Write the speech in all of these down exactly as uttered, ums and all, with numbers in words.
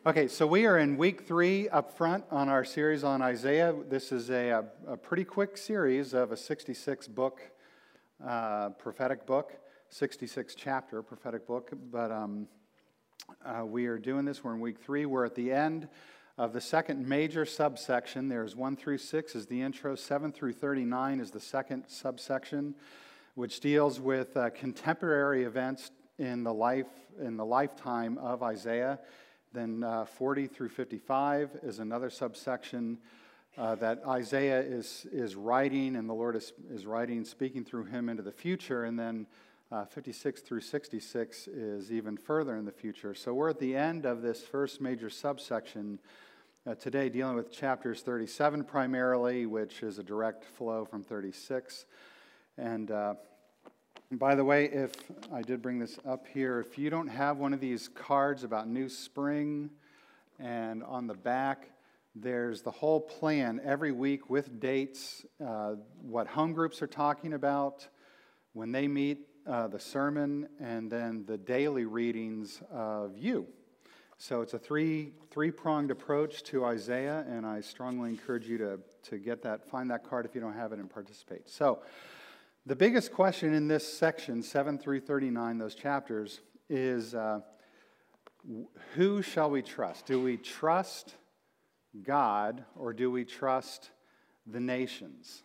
Okay, so we are in week three up front on our series on Isaiah. This is a, a, a pretty quick series of a sixty-six book uh, prophetic book, sixty-six chapter prophetic book. But um, uh, we are doing this. We're in week three. We're at the end of the second major subsection. There's one through six is the intro. Seven through thirty-nine is the second subsection, which deals with uh, contemporary events in the life in the lifetime of Isaiah. Then uh, forty through fifty-five is another subsection uh, that Isaiah is is writing, and the Lord is, is writing, speaking through him into the future. And then uh, fifty-six through sixty-six is even further in the future. So we're at the end of this first major subsection uh, today, dealing with chapters thirty-seven primarily, which is a direct flow from thirty-six. And uh, by the way, if I did bring this up here, if you don't have one of these cards about New Spring, and on the back, there's the whole plan every week with dates, uh, what home groups are talking about, when they meet, uh, the sermon, and then the daily readings of you. So it's a three, three-pronged approach to Isaiah, and I strongly encourage you to, to get that, find that card if you don't have it, and participate. So the biggest question in this section, seven through thirty-nine, those chapters, is uh, who shall we trust? Do we trust God or do we trust the nations?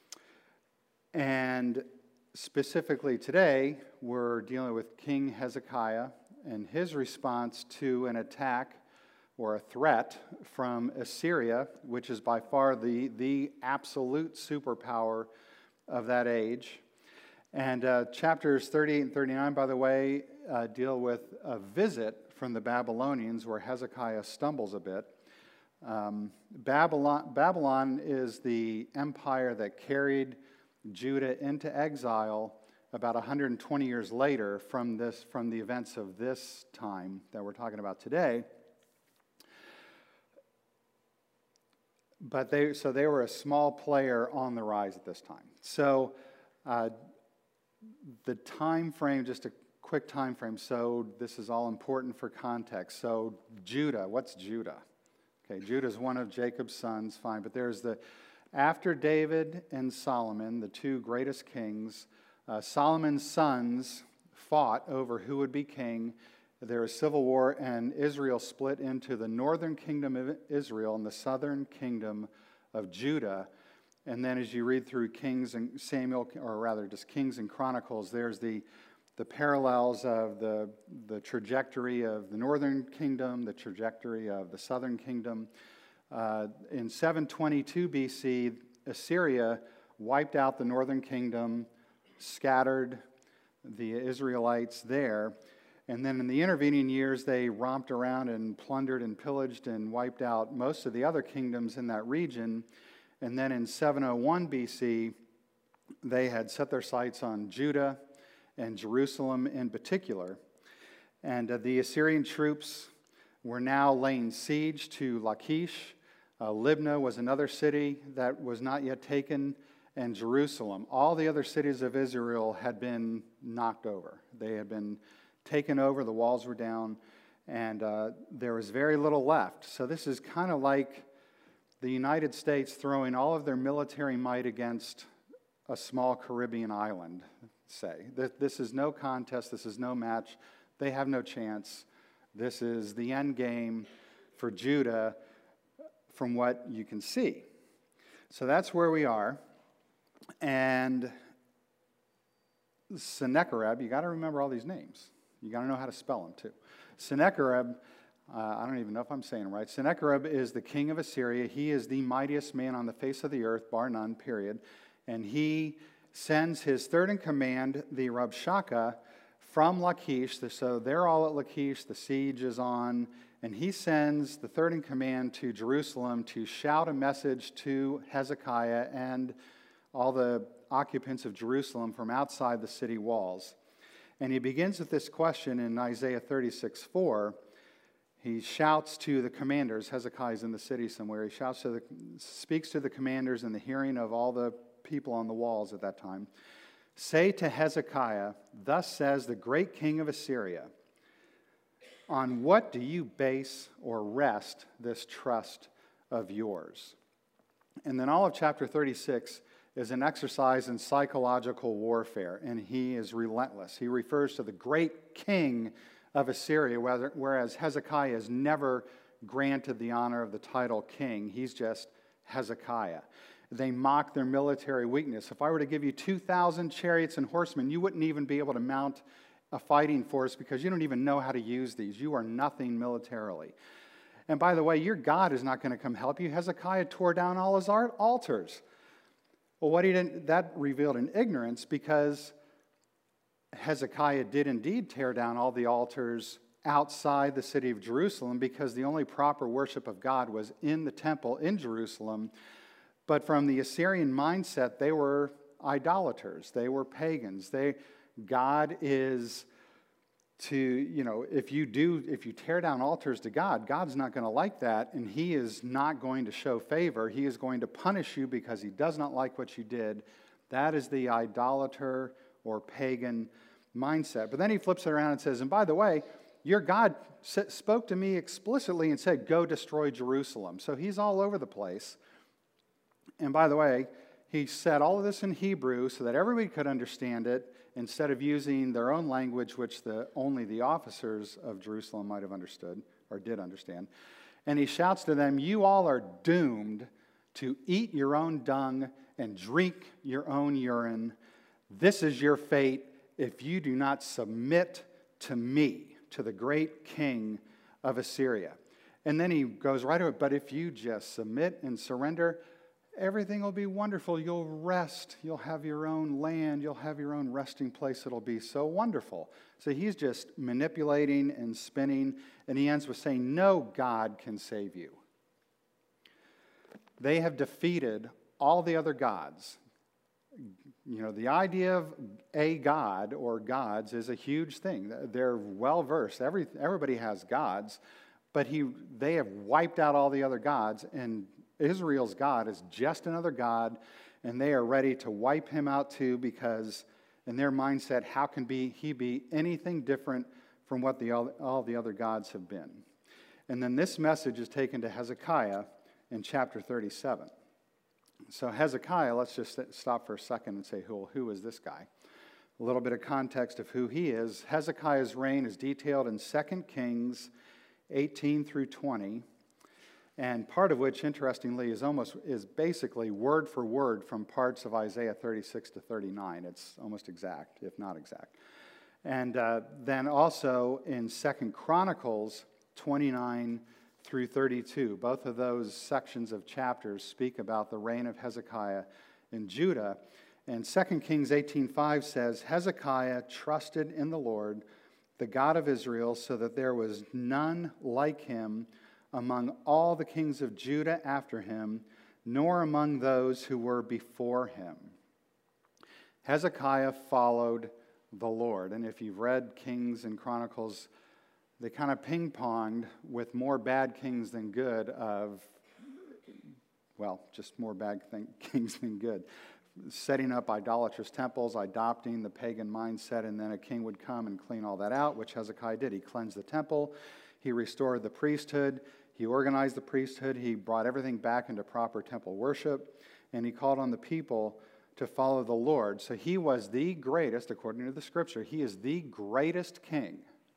And specifically today, we're dealing with King Hezekiah and his response to an attack or a threat from Assyria, which is by far the, the absolute superpower of that age. And uh, chapters thirty-eight and thirty-nine, by the way, uh, deal with a visit from the Babylonians where Hezekiah stumbles a bit. Um, Babylon, Babylon is the empire that carried Judah into exile about one hundred twenty years later from this, from the events of this time that we're talking about today. But they, so they were a small player on the rise at this time. So uh, the time frame, just a quick time frame. So this is all important for context. So Judah, what's Judah? Okay, Judah is one of Jacob's sons, fine. But there's the, after David and Solomon, the two greatest kings, uh, Solomon's sons fought over who would be king. There was civil war, and Israel split into the northern kingdom of Israel and the southern kingdom of Judah. And then as you read through Kings and Samuel, or rather just Kings and Chronicles, there's the, the parallels of the, the trajectory of the northern kingdom, the trajectory of the southern kingdom. Uh, in seven twenty-two B C, Assyria wiped out the northern kingdom, scattered the Israelites there. And then in the intervening years, they romped around and plundered and pillaged and wiped out most of the other kingdoms in that region. And then in seven oh one B C, they had set their sights on Judah and Jerusalem in particular. And uh, the Assyrian troops were now laying siege to Lachish. Uh, Libnah was another city that was not yet taken, and Jerusalem. All the other cities of Israel had been knocked over. They had been taken over, the walls were down, and uh, there was very little left. So this is kind of like the United States throwing all of their military might against a small Caribbean island, say. This is no contest, this is no match, they have no chance. This is the end game for Judah from what you can see. So that's where we are. And Sennacherib, you got to remember all these names. You got to know how to spell them too. Sennacherib, uh, I don't even know if I'm saying it right. Sennacherib is the king of Assyria. He is the mightiest man on the face of the earth, bar none, period. And he sends his third in command, the Rabshakeh, from Lachish. So they're all at Lachish. The siege is on. And he sends the third in command to Jerusalem to shout a message to Hezekiah and all the occupants of Jerusalem from outside the city walls. And he begins with this question in Isaiah thirty-six four. He shouts to the commanders. Hezekiah's in the city somewhere. He shouts to the, speaks to the commanders in the hearing of all the people on the walls at that time. Say to Hezekiah, thus says the great king of Assyria, on what do you base or rest this trust of yours? And then all of chapter thirty-six is an exercise in psychological warfare, and he is relentless. He refers to the great king of Assyria, whereas Hezekiah is never granted the honor of the title king. He's just Hezekiah. They mock their military weakness. If I were to give you two thousand chariots and horsemen, you wouldn't even be able to mount a fighting force because you don't even know how to use these. You are nothing militarily. And by the way, your God is not going to come help you. Hezekiah tore down all his altars. Well, what he didn't, that revealed an ignorance, because Hezekiah did indeed tear down all the altars outside the city of Jerusalem, because the only proper worship of God was in the temple in Jerusalem. But from the Assyrian mindset, they were idolaters. They were pagans. They, God is to, you know, if you do, if you tear down altars to God, God's not going to like that, and he is not going to show favor. He is going to punish you because he does not like what you did. That is the idolater or pagan mindset. But then he flips it around and says, and by the way, your God spoke to me explicitly and said, go destroy Jerusalem. So he's all over the place. And by the way, he said all of this in Hebrew so that everybody could understand it, instead of using their own language, which the, only the officers of Jerusalem might have understood or did understand. And he shouts to them, you all are doomed to eat your own dung and drink your own urine. This is your fate if you do not submit to me, to the great king of Assyria. And then he goes right to it, but if you just submit and surrender, everything will be wonderful. You'll rest. You'll have your own land. You'll have your own resting place. It'll be so wonderful. So he's just manipulating and spinning, and he ends with saying, no God can save you. They have defeated all the other gods. You know, the idea of a god or gods is a huge thing. They're well-versed. Every, everybody has gods, but he, they have wiped out all the other gods, and Israel's God is just another god, and they are ready to wipe him out too, because in their mindset, how can be, he be anything different from what the, all, all the other gods have been? And then this message is taken to Hezekiah in chapter thirty-seven. So Hezekiah, let's just stop for a second and say, who, who is this guy? A little bit of context of who he is. Hezekiah's reign is detailed in Second Kings eighteen through twenty. And part of which, interestingly, is almost is basically word for word from parts of Isaiah thirty-six to thirty-nine. It's almost exact, if not exact. And uh, then also in Second Chronicles twenty-nine through thirty-two. Both of those sections of chapters speak about the reign of Hezekiah in Judah. And Second Kings eighteen five says, Hezekiah trusted in the Lord, the God of Israel, so that there was none like him among all the kings of Judah after him, nor among those who were before him. Hezekiah followed the Lord. And if you've read Kings and Chronicles, they kind of ping-ponged with more bad kings than good of, well, just more bad th- kings than good. Setting up idolatrous temples, adopting the pagan mindset, and then a king would come and clean all that out, which Hezekiah did. He cleansed the temple. He restored the priesthood. He organized the priesthood. He brought everything back into proper temple worship. And he called on the people to follow the Lord. So he was the greatest, according to the scripture, he is the greatest king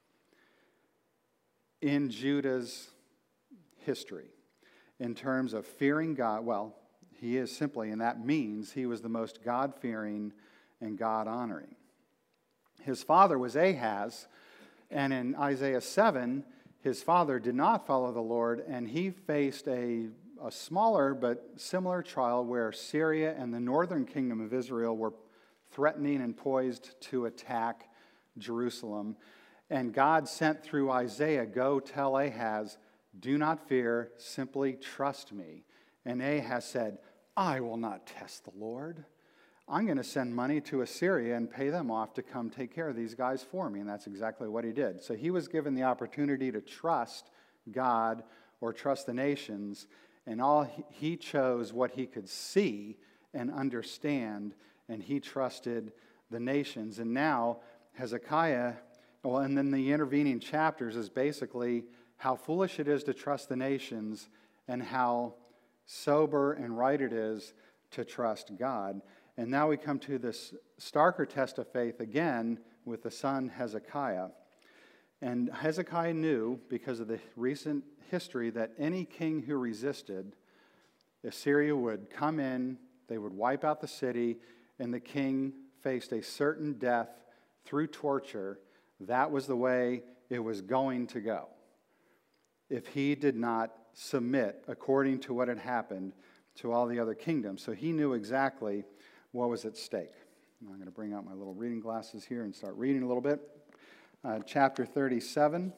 in Judah's history in terms of fearing God. Well, he is simply, and that means he was the most God-fearing and God-honoring. His father was Ahaz, and in Isaiah seven, his father did not follow the Lord, and he faced a, a smaller but similar trial where Syria and the northern kingdom of Israel were threatening and poised to attack Jerusalem. And God sent through Isaiah, go tell Ahaz, do not fear, simply trust me. And Ahaz said, I will not test the Lord. I'm going to send money to Assyria and pay them off to come take care of these guys for me. And that's exactly what he did. So he was given the opportunity to trust God or trust the nations. And all he chose what he could see and understand. And he trusted the nations. And now Hezekiah, well, and then the intervening chapters is basically how foolish it is to trust the nations and how sober and right it is to trust God. And now we come to this starker test of faith again with the son Hezekiah. And Hezekiah knew, because of the recent history, that any king who resisted, Assyria would come in, they would wipe out the city, and the king faced a certain death through torture. That was the way it was going to go if he did not submit according to what had happened to all the other kingdoms. So he knew exactly what was at stake. I'm going to bring out my little reading glasses here and start reading a little bit. Uh, chapter thirty-seven.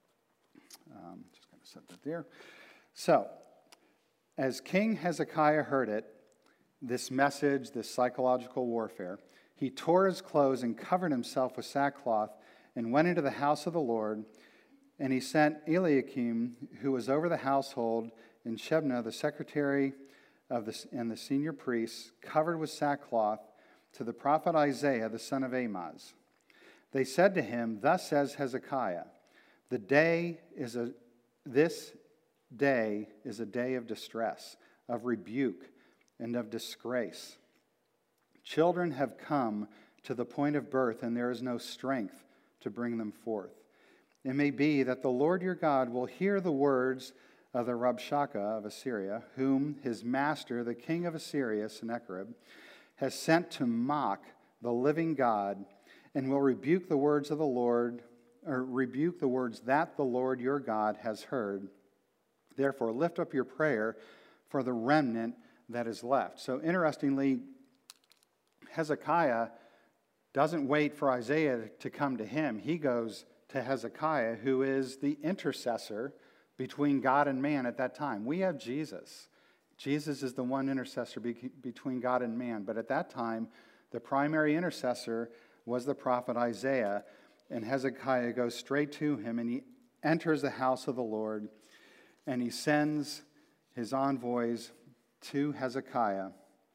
Um, just going to set that there. So, as King Hezekiah heard it, this message, this psychological warfare, he tore his clothes and covered himself with sackcloth and went into the house of the Lord. And he sent Eliakim, who was over the household, and Shebna, the secretary of the, and the senior priests, covered with sackcloth, to the prophet Isaiah, the son of Amoz. They said to him, "Thus says Hezekiah, the day is a, this day is a day of distress, of rebuke, and of disgrace. Children have come to the point of birth, and there is no strength to bring them forth. It may be that the Lord your God will hear the words of the Rabshakeh of Assyria, whom his master, the king of Assyria, Sennacherib, has sent to mock the living God, and will rebuke the words of the Lord, or rebuke the words that the Lord your God has heard. Therefore, lift up your prayer for the remnant that is left." So interestingly, Hezekiah doesn't wait for Isaiah to come to him. He goes to Hezekiah, who is the intercessor between God and man at that time. We have Jesus. Jesus is the one intercessor be- between God and man. But at that time, the primary intercessor was the prophet Isaiah. And Hezekiah goes straight to him, and he enters the house of the Lord, and he sends his envoys to Hezekiah.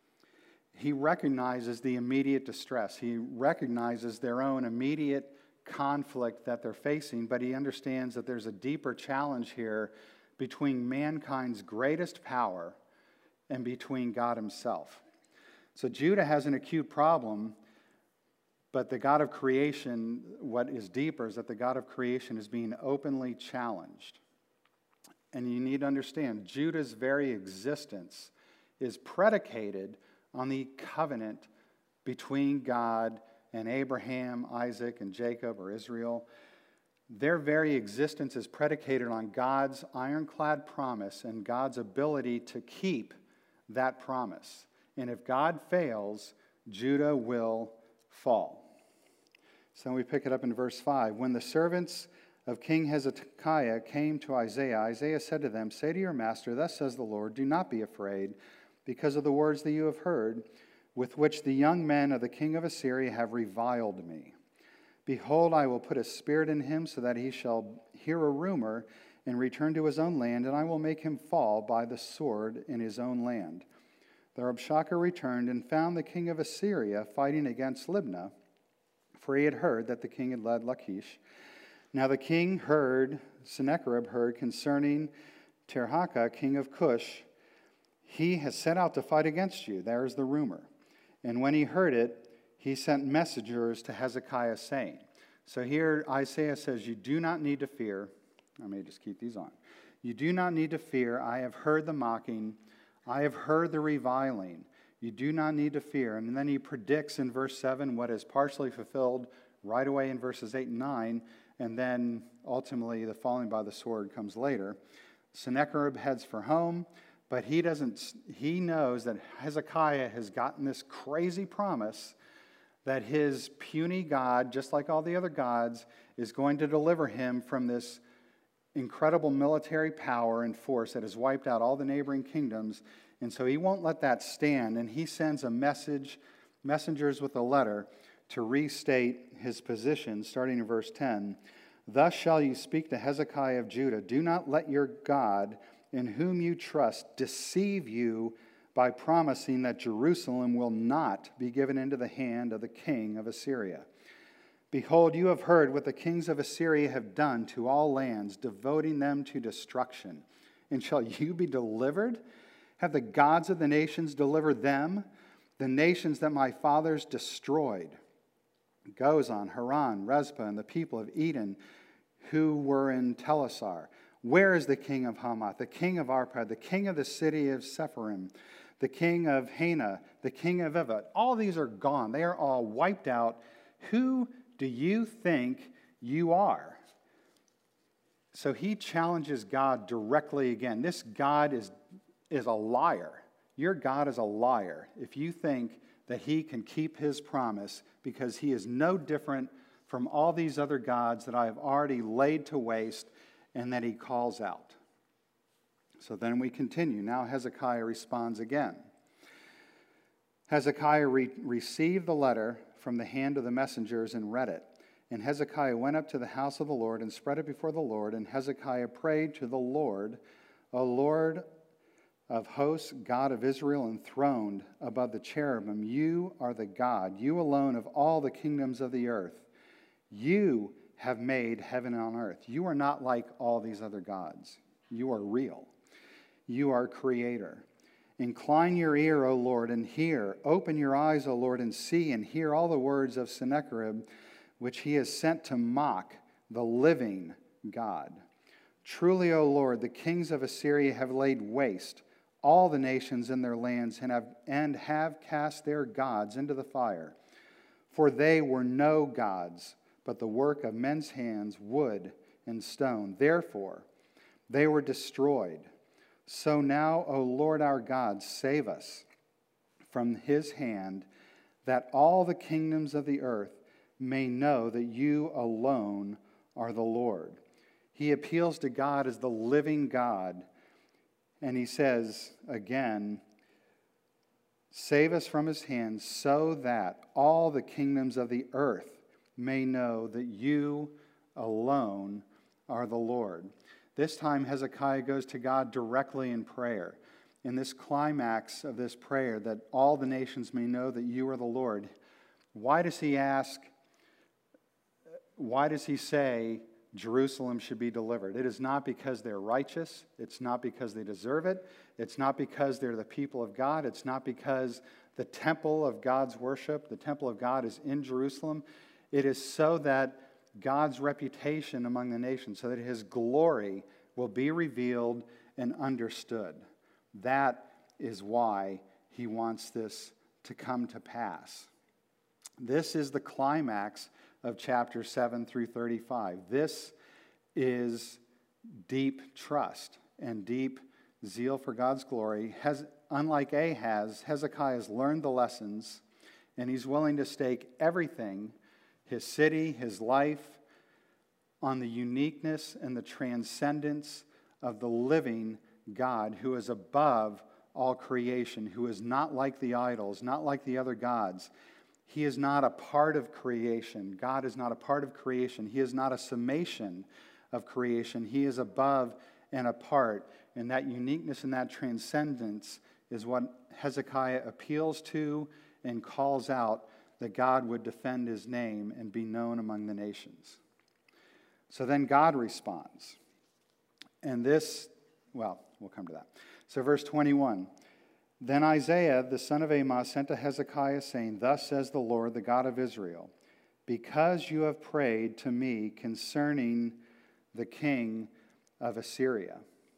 He recognizes the immediate distress. He recognizes their own immediate conflict that they're facing, but he understands that there's a deeper challenge here between mankind's greatest power and between God himself. So Judah has an acute problem, but the God of creation, what is deeper is that the God of creation is being openly challenged. And you need to understand, Judah's very existence is predicated on the covenant between God and Abraham, Isaac, and Jacob, or Israel. Their very existence is predicated on God's ironclad promise and God's ability to keep that promise. And if God fails, Judah will fall. So we pick it up in verse five. When the servants of King Hezekiah came to Isaiah, Isaiah said to them, "Say to your master, thus says the Lord, do not be afraid because of the words that you have heard, with which the young men of the king of Assyria have reviled me. Behold, I will put a spirit in him so that he shall hear a rumor and return to his own land, and I will make him fall by the sword in his own land." The Rabshakeh returned and found the king of Assyria fighting against Libnah, for he had heard that the king had led Lachish. Now the king heard, Sennacherib heard concerning Tirhakah, king of Cush, "He has set out to fight against you." There is the rumor. And when he heard it, he sent messengers to Hezekiah saying. So here Isaiah says, you do not need to fear. I may just keep these on. You do not need to fear. I have heard the mocking. I have heard the reviling. You do not need to fear. And then he predicts in verse seven what is partially fulfilled right away in verses eight and nine. And then ultimately the falling by the sword comes later. Sennacherib heads for home. But he doesn't, he knows that Hezekiah has gotten this crazy promise that his puny God, just like all the other gods, is going to deliver him from this incredible military power and force that has wiped out all the neighboring kingdoms. And so he won't let that stand. And he sends a message, messengers with a letter to restate his position, starting in verse ten. "Thus shall you speak to Hezekiah of Judah, do not let your God, in whom you trust, deceive you by promising that Jerusalem will not be given into the hand of the king of Assyria. Behold, you have heard what the kings of Assyria have done to all lands, devoting them to destruction. And shall you be delivered? Have the gods of the nations delivered them, the nations that my fathers destroyed? Gozan, Haran, Rezpah, and the people of Eden who were in Telassar. Where is the king of Hamath, the king of Arpad, the king of the city of Sepharim, the king of Hena, the king of Evat? All these are gone. They are all wiped out. Who do you think you are? So he challenges God directly again. This God is, is a liar. Your God is a liar if you think that he can keep his promise, because he is no different from all these other gods that I have already laid to waste and that he calls out. So then we continue. Now Hezekiah responds again. Hezekiah re- received the letter from the hand of the messengers and read it. And Hezekiah went up to the house of the Lord and spread it before the Lord. And Hezekiah prayed to the Lord, O Lord of hosts, God of Israel, enthroned above the cherubim, you are the God, you alone of all the kingdoms of the earth. You have made heaven and earth. You are not like all these other gods. You are real. You are creator. Incline your ear, O Lord, and hear. Open your eyes, O Lord, and see and hear all the words of Sennacherib, which he has sent to mock the living God. Truly, O Lord, the kings of Assyria have laid waste all the nations in their lands and have, and have cast their gods into the fire. For they were no gods, but the work of men's hands, wood and stone. Therefore, they were destroyed. So now, O Lord our God, save us from his hand, that all the kingdoms of the earth may know that you alone are the Lord. He appeals to God as the living God, and he says again, save us from his hand so that all the kingdoms of the earth may know that you alone are the Lord. This time Hezekiah goes to God directly in prayer. In this climax of this prayer, that all the nations may know that you are the Lord, why does he ask, why does he say Jerusalem should be delivered? It is not because they're righteous. It's not because they deserve it. It's not because they're the people of God. It's not because the temple of God's worship, the temple of God, is in Jerusalem. It is so that God's reputation among the nations, so that his glory will be revealed and understood. That is why he wants this to come to pass. This is the climax of chapter seven through thirty-five. This is deep trust and deep zeal for God's glory. Has, unlike Ahaz, Hezekiah has learned the lessons, and he's willing to stake everything, his city, his life, on the uniqueness and the transcendence of the living God who is above all creation, who is not like the idols, not like the other gods. He is not a part of creation. God is not a part of creation. He is not a summation of creation. He is above and apart. And that uniqueness and that transcendence is what Hezekiah appeals to and calls out, that God would defend his name and be known among the nations. So then God responds. And this, well, we'll come to that. So verse twenty-one. Then Isaiah, the son of Amoz, sent to Hezekiah, saying, Thus says the Lord, the God of Israel, because you have prayed to me concerning the king of Assyria.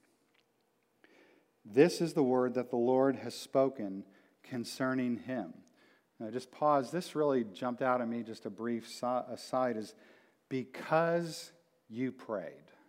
This is the word that the Lord has spoken concerning him. Now just pause. This really jumped out at me, just a brief aside, is because you prayed.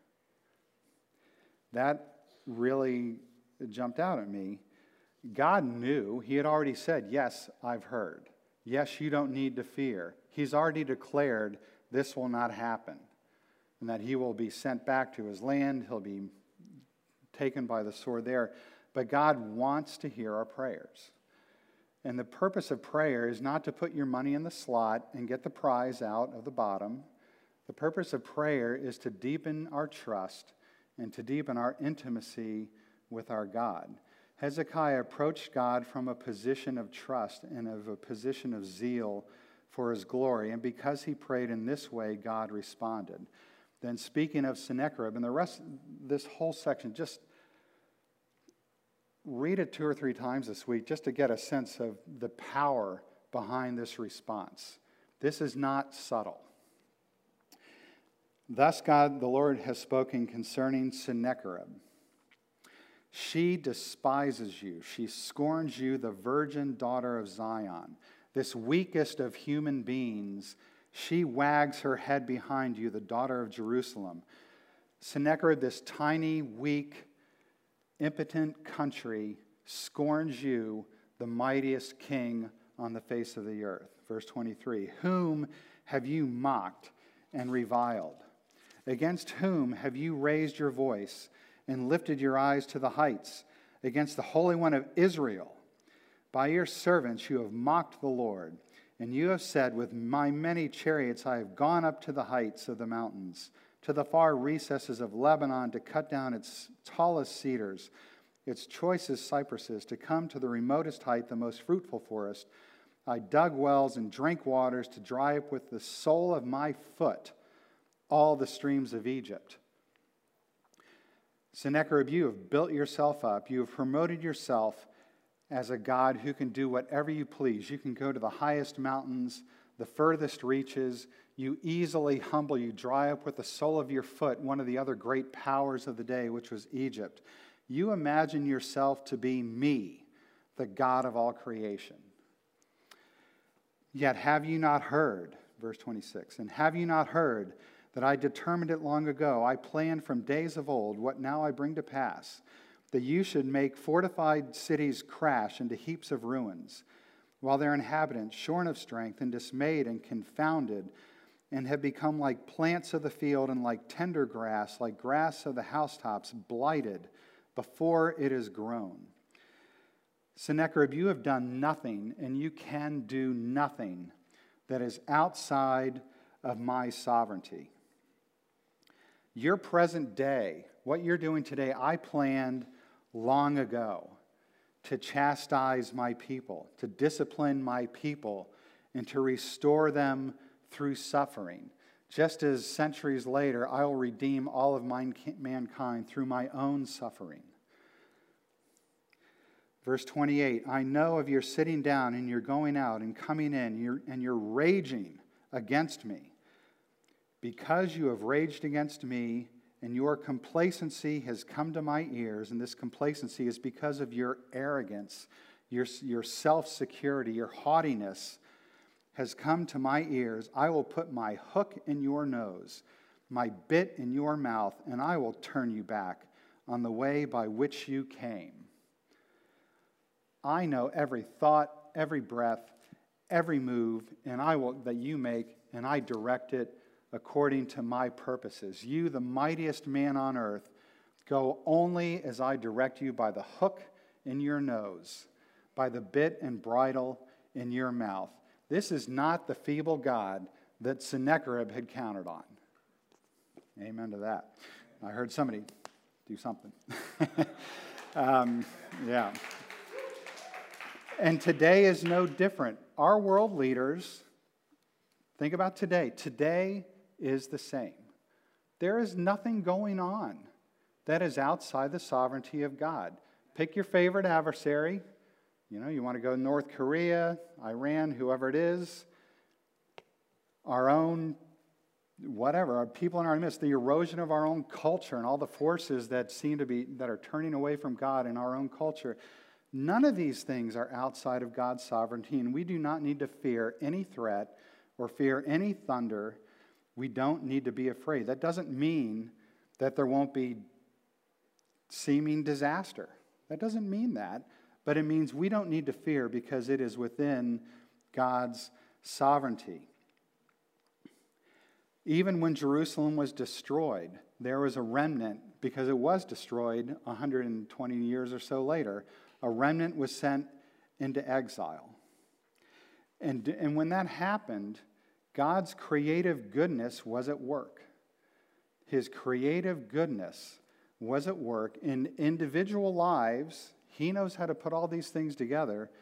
That really jumped out at me. God knew. He had already said, yes, I've heard. Yes, you don't need to fear. He's already declared this will not happen, and that he will be sent back to his land. He'll be taken by the sword there. But God wants to hear our prayers. And the purpose of prayer is not to put your money in the slot and get the prize out of the bottom. The purpose of prayer is to deepen our trust and to deepen our intimacy with our God. Hezekiah approached God from a position of trust and of a position of zeal for his glory. And because he prayed in this way, God responded. Then speaking of Sennacherib, and the rest, this whole section, just read it two or three times this week just to get a sense of the power behind this response. This is not subtle. Thus God, the Lord, has spoken concerning Sennacherib. She despises you. She scorns you, the virgin daughter of Zion. This weakest of human beings, she wags her head behind you, the daughter of Jerusalem. Sennacherib, this tiny, weak, impotent country, scorns you, the mightiest king on the face of the earth. Verse twenty-three, whom have you mocked and reviled? Against whom have you raised your voice and lifted your eyes to the heights? Against the Holy One of Israel. By your servants you have mocked the Lord, and you have said, with my many chariots I have gone up to the heights of the mountains, to the far recesses of Lebanon, to cut down its tallest cedars, its choicest cypresses, to come to the remotest height, the most fruitful forest. I dug wells and drank waters to dry up with the sole of my foot all the streams of Egypt. Sennacherib, you have built yourself up. You have promoted yourself as a god who can do whatever you please. You can go to the highest mountains, the furthest reaches. You easily humble. You dry up with the sole of your foot one of the other great powers of the day, which was Egypt. You imagine yourself to be me, the God of all creation. Yet have you not heard, verse twenty-six, and have you not heard that I determined it long ago? I planned from days of old what now I bring to pass, that you should make fortified cities crash into heaps of ruins, while their inhabitants, shorn of strength and dismayed and confounded, and have become like plants of the field and like tender grass, like grass of the housetops, blighted before it is grown. Sennacherib, you have done nothing, and you can do nothing that is outside of my sovereignty. Your present day, what you're doing today, I planned long ago to chastise my people, to discipline my people, and to restore them through suffering. Just as centuries later, I will redeem all of mankind through my own suffering. Verse twenty-eight, I know of your sitting down and your going out and coming in, you're, and you're raging against me. Because you have raged against me, and your complacency has come to my ears, and this complacency is because of your arrogance, your, your self-security, your haughtiness has come to my ears. I will put my hook in your nose, my bit in your mouth, and I will turn you back on the way by which you came. I know every thought, every breath, every move, and I will that you make, and I direct it according to my purposes. You, the mightiest man on earth, go only as I direct you by the hook in your nose, by the bit and bridle in your mouth. This is not the feeble God that Sennacherib had counted on. Amen to that. I heard somebody do something. um, yeah. And today is no different. Our world leaders, think about today. Today is the same. There is nothing going on that is outside the sovereignty of God. Pick your favorite adversary. You know, you want to go North Korea, Iran, whoever it is, our own, whatever, our people in our midst, the erosion of our own culture and all the forces that seem to be, that are turning away from God in our own culture. None of these things are outside of God's sovereignty, and we do not need to fear any threat or fear any thunder. We don't need to be afraid. That doesn't mean that there won't be seeming disaster. That doesn't mean that, but it means we don't need to fear because it is within God's sovereignty. Even when Jerusalem was destroyed, there was a remnant, because it was destroyed one hundred twenty years or so later. A remnant was sent into exile. And, and when that happened, God's creative goodness was at work. His creative goodness was at work in individual lives. He knows how to put all these things together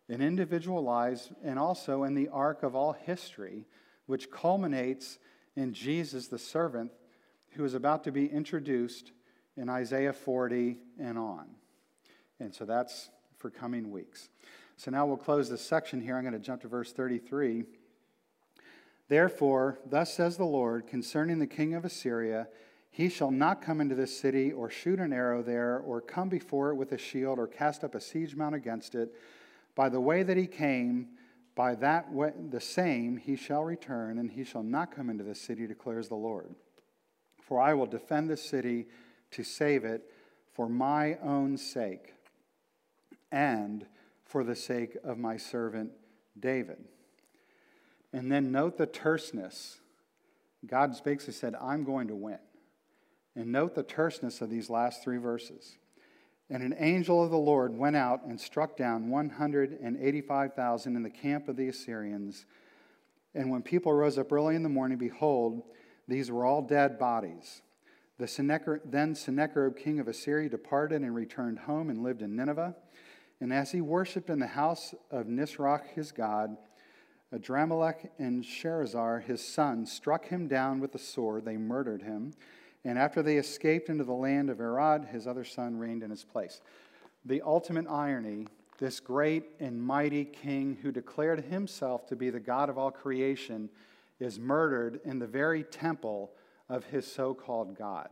in individual lives and also in the arc of all history, which culminates in Jesus, the servant, who is about to be introduced in Isaiah forty and on. And so that's for coming weeks. So now we'll close this section here. I'm going to jump to verse thirty-three. Therefore, thus says the Lord, concerning the king of Assyria, he shall not come into this city, or shoot an arrow there, or come before it with a shield, or cast up a siege mount against it. By the way that he came, by that way, the same he shall return, and he shall not come into this city, declares the Lord. For I will defend this city to save it for my own sake, and for the sake of my servant David. And then note the terseness. God basically said, I'm going to win. And note the terseness of these last three verses. And an angel of the Lord went out and struck down one hundred eighty-five thousand in the camp of the Assyrians. And when people rose up early in the morning, behold, these were all dead bodies. The Sennacherib, then Sennacherib, king of Assyria, departed and returned home and lived in Nineveh. And as he worshipped in the house of Nisroch his god, Adramelech and Sharezer his son struck him down with the sword. They murdered him. And after they escaped into the land of Arad, his other son reigned in his place. The ultimate irony, this great and mighty king who declared himself to be the God of all creation is murdered in the very temple of his so-called God.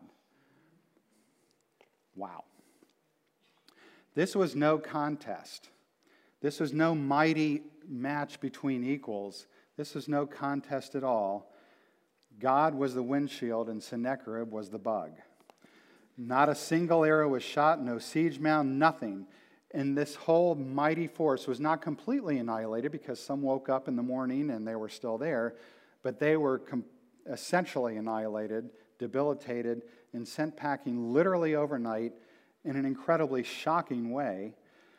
Wow. This was no contest. This was no mighty match between equals. This was no contest at all. God was the windshield and Sennacherib was the bug. Not a single arrow was shot, no siege mound, nothing. And this whole mighty force was not completely annihilated because some woke up in the morning and they were still there, but they were com- essentially annihilated, debilitated, and sent packing literally overnight in an incredibly shocking way.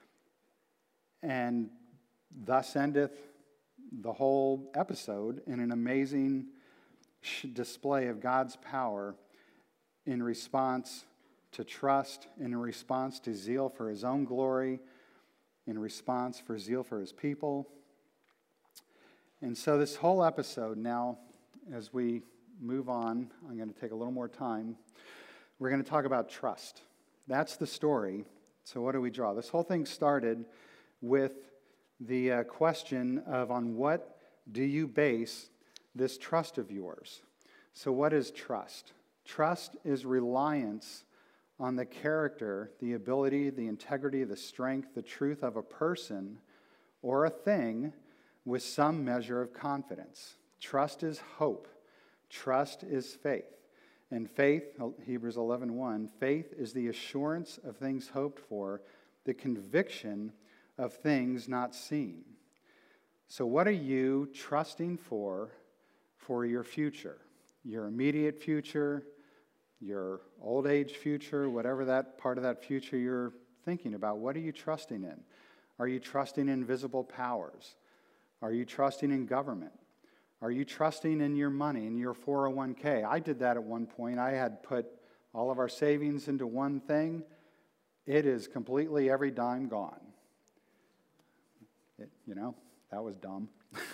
And thus endeth the whole episode in an amazing display of God's power in response to trust, in response to zeal for his own glory, in response for zeal for his people. And so this whole episode now, as we move on, I'm going to take a little more time. We're going to talk about trust. That's the story. So what do we draw? This whole thing started with the uh, question of on what do you base this trust of yours? So what is trust? Trust is reliance on the character, the ability, the integrity, the strength, the truth of a person or a thing with some measure of confidence. Trust is hope. Trust is faith. And faith, Hebrews eleven one, faith is the assurance of things hoped for, the conviction of things not seen. So what are you trusting for for your future? Your immediate future, your old age future, whatever that part of that future you're thinking about, what are you trusting in? Are you trusting in visible powers? Are you trusting in government? Are you trusting in your money, in your four oh one k? I did that at one point. I had put all of our savings into one thing. It is completely every dime gone. It, you know, that was dumb.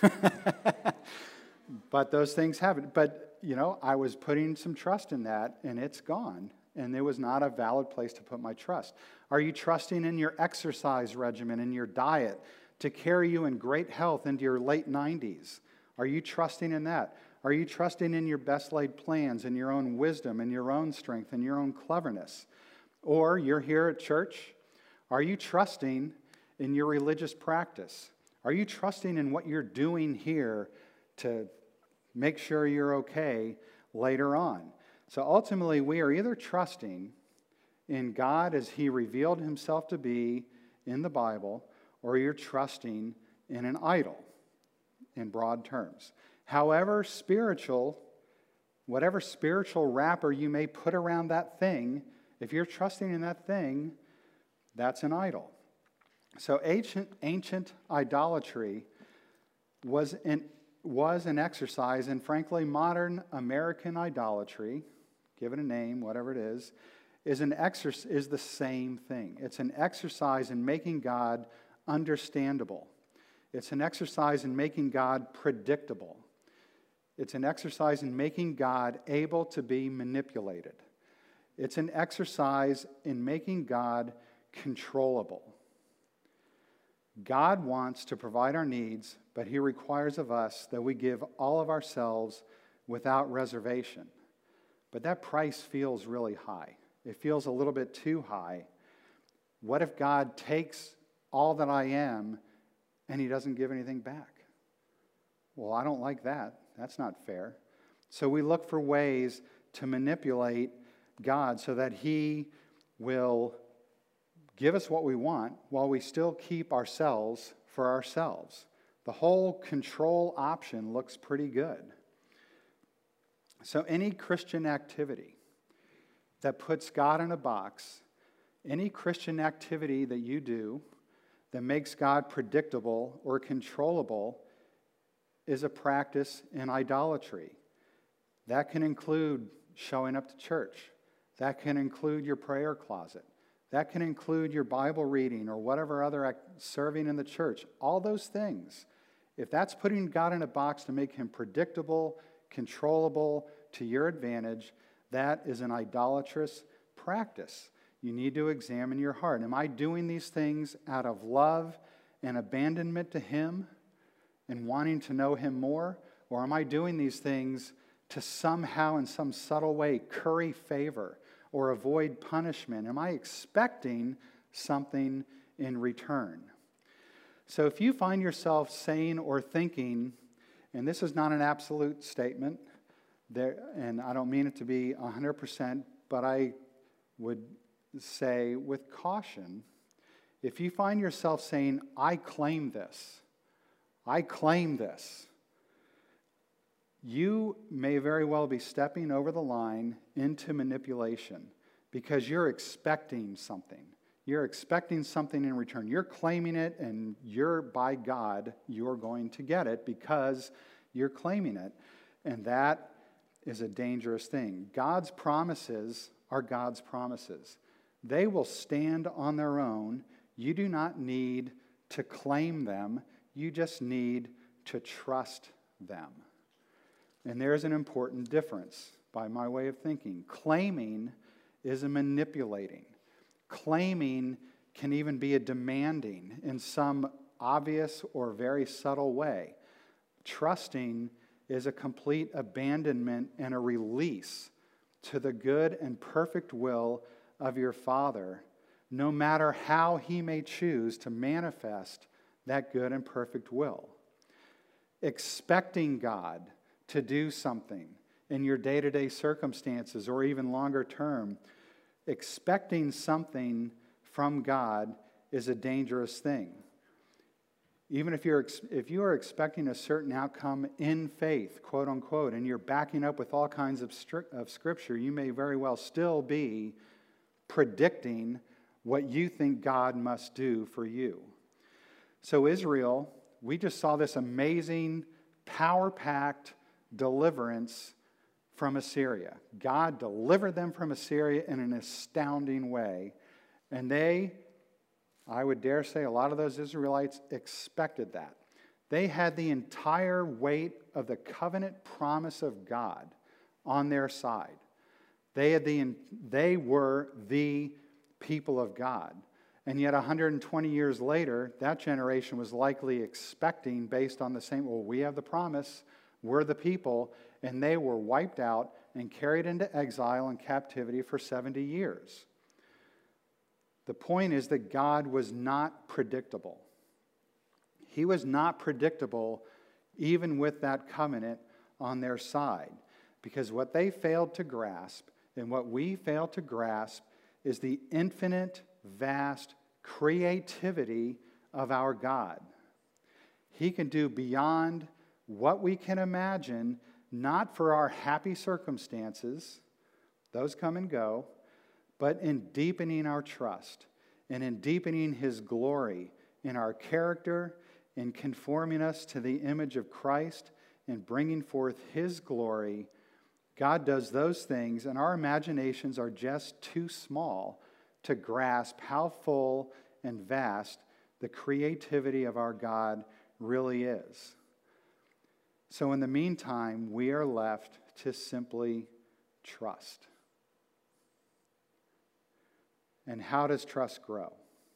But those things happen. But, you know, I was putting some trust in that, and it's gone. And it was not a valid place to put my trust. Are you trusting in your exercise regimen, in your diet, to carry you in great health into your late nineties? Are you trusting in that? Are you trusting in your best laid plans, in your own wisdom, in your own strength, in your own cleverness? Or you're here at church. Are you trusting in your religious practice? Are you trusting in what you're doing here to make sure you're okay later on? So ultimately, we are either trusting in God as he revealed himself to be in the Bible, or you're trusting in an idol in broad terms. However spiritual, whatever spiritual wrapper you may put around that thing, if you're trusting in that thing, that's an idol. So ancient, ancient idolatry was an, was an exercise, and frankly, modern American idolatry, give it a name, whatever it is, is an exercise, is the same thing. It's an exercise in making God understandable. It's an exercise in making God predictable. It's an exercise in making God able to be manipulated. It's an exercise in making God controllable. God wants to provide our needs, but he requires of us that we give all of ourselves without reservation. But that price feels really high. It feels a little bit too high. What if God takes all that I am and he doesn't give anything back? Well, I don't like that. That's not fair. So we look for ways to manipulate God so that he will give us what we want while we still keep ourselves for ourselves. The whole control option looks pretty good. So any Christian activity that puts God in a box, any Christian activity that you do that makes God predictable or controllable is a practice in idolatry. That can include showing up to church. That can include your prayer closet. That can include your Bible reading or whatever other act, serving in the church. All those things. If that's putting God in a box to make him predictable, controllable, to your advantage, that is an idolatrous practice. You need to examine your heart. Am I doing these things out of love and abandonment to him and wanting to know him more? Or am I doing these things to somehow, in some subtle way, curry favor or avoid punishment? Am I expecting something in return? So if you find yourself saying or thinking, and this is not an absolute statement, there, and I don't mean it to be one hundred percent, but I would say with caution, if you find yourself saying, I claim this, I claim this, you may very well be stepping over the line into manipulation because you're expecting something. You're expecting something in return. You're claiming it, and you're, by God, you're going to get it because you're claiming it. And that is a dangerous thing. God's promises are God's promises. They will stand on their own. You do not need to claim them. You just need to trust them. And there's an important difference by my way of thinking. Claiming is a manipulating. Claiming can even be a demanding in some obvious or very subtle way. Trusting is a complete abandonment and a release to the good and perfect will of your Father, no matter how he may choose to manifest that good and perfect will. Expecting God to do something in your day-to-day circumstances or even longer term, expecting something from God is a dangerous thing. Even if you're if you are expecting a certain outcome in faith, quote unquote, and you're backing up with all kinds of, stri- of scripture, you may very well still be predicting what you think God must do for you. So Israel, we just saw this amazing, power-packed deliverance from Assyria. God delivered them from Assyria in an astounding way. And they, I would dare say, a lot of those Israelites expected that. They had the entire weight of the covenant promise of God on their side. They, had the, they were the people of God. And yet one hundred twenty years later, that generation was likely expecting, based on the same, well, we have the promise, we're the people, and they were wiped out and carried into exile and captivity for seventy years. The point is that God was not predictable. He was not predictable even with that covenant on their side, because what they failed to grasp and what we fail to grasp is the infinite, vast creativity of our God. He can do beyond what we can imagine, not for our happy circumstances, those come and go, but in deepening our trust and in deepening his glory in our character, in conforming us to the image of Christ and bringing forth his glory. God does those things, and our imaginations are just too small to grasp how full and vast the creativity of our God really is. So in the meantime, we are left to simply trust. And how does trust grow?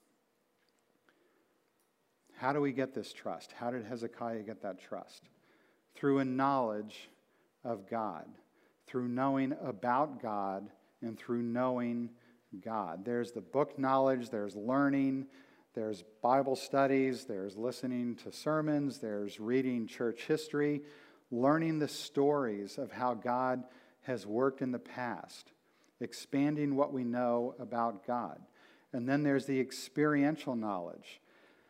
How do we get this trust? How did Hezekiah get that trust? Through a knowledge of God, through knowing about God, and through knowing God. There's the book knowledge, there's learning, there's Bible studies, there's listening to sermons, there's reading church history, learning the stories of how God has worked in the past, expanding what we know about God. And then there's the experiential knowledge,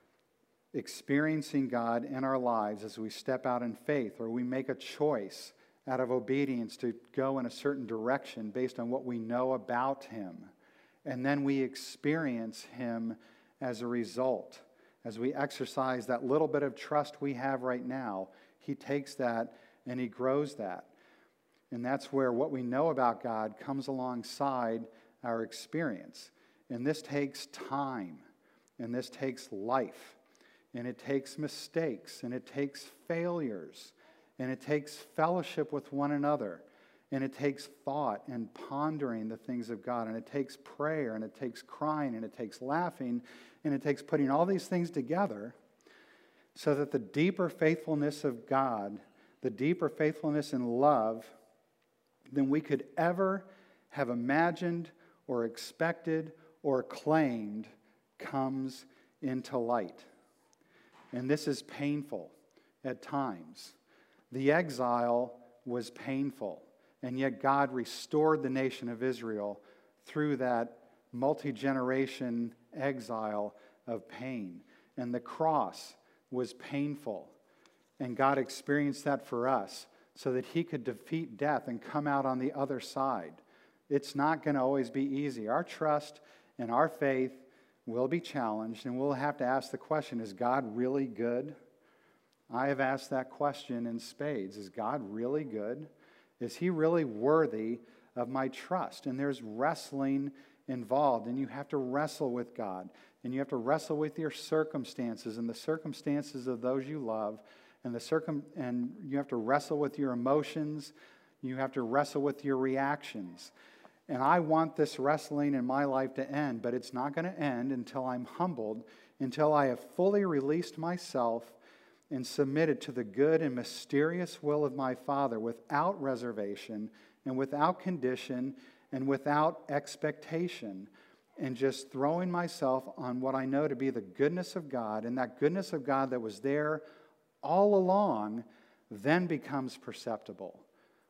experiencing God in our lives as we step out in faith or we make a choice out of obedience to go in a certain direction based on what we know about Him. And then we experience Him as a result. As we exercise that little bit of trust we have right now, He takes that and He grows that. And that's where what we know about God comes alongside our experience. And this takes time, and this takes life, and it takes mistakes, and it takes failures, and it takes fellowship with one another, and it takes thought and pondering the things of God, and it takes prayer, and it takes crying, and it takes laughing, and it takes putting all these things together so that the deeper faithfulness of God, the deeper faithfulness in love than we could ever have imagined or expected or claimed comes into light. And this is painful at times. The exile was painful, and yet God restored the nation of Israel through that multi-generation exile of pain. And the cross was painful, and God experienced that for us so that He could defeat death and come out on the other side. It's not going to always be easy. Our trust and our faith will be challenged, and we'll have to ask the question, is God really good? I have asked that question in spades. Is God really good? Is He really worthy of my trust? And there's wrestling involved, and you have to wrestle with God, and you have to wrestle with your circumstances and the circumstances of those you love, and the circum and you have to wrestle with your emotions. You have to wrestle with your reactions. And I want this wrestling in my life to end, but it's not going to end until I'm humbled, until I have fully released myself and submitted to the good and mysterious will of my Father without reservation and without condition and without expectation, and just throwing myself on what I know to be the goodness of God, and that goodness of God that was there all along then becomes perceptible.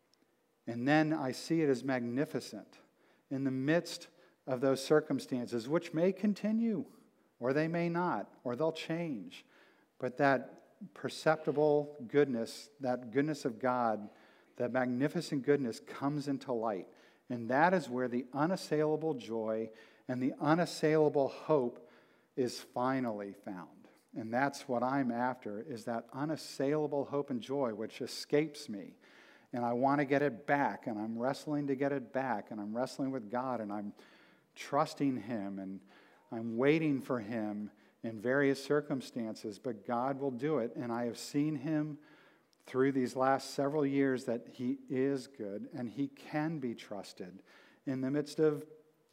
And then I see it as magnificent in the midst of those circumstances, which may continue, or they may not, or they'll change. But that perceptible goodness, that goodness of God, that magnificent goodness comes into light. And that is where the unassailable joy and the unassailable hope is finally found. And that's what I'm after, is that unassailable hope and joy which escapes me. And I want to get it back, and I'm wrestling to get it back, and I'm wrestling with God, and I'm trusting Him, and I'm waiting for Him in various circumstances, but God will do it. And I have seen Him through these last several years that He is good, and He can be trusted in the midst of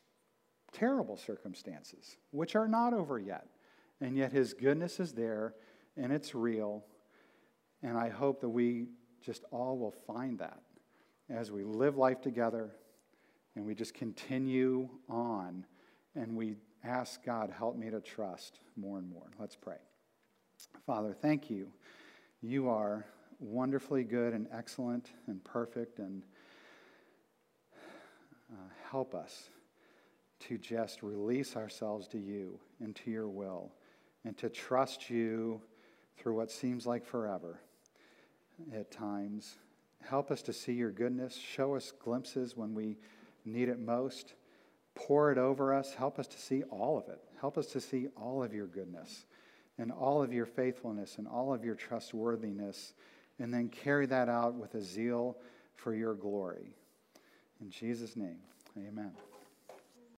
terrible circumstances, which are not over yet. And yet His goodness is there, and it's real. And I hope that we just all will find that as we live life together, and we just continue on, and we ask God, help me to trust more and more. Let's pray. Father, thank You. You are wonderfully good and excellent and perfect, and uh, help us to just release ourselves to You and to Your will, and to trust You through what seems like forever at times. Help us to see Your goodness. Show us glimpses when we need it most. Pour it over us. Help us to see all of it. Help us to see all of Your goodness and all of Your faithfulness and all of Your trustworthiness, and then carry that out with a zeal for Your glory. In Jesus' name, amen.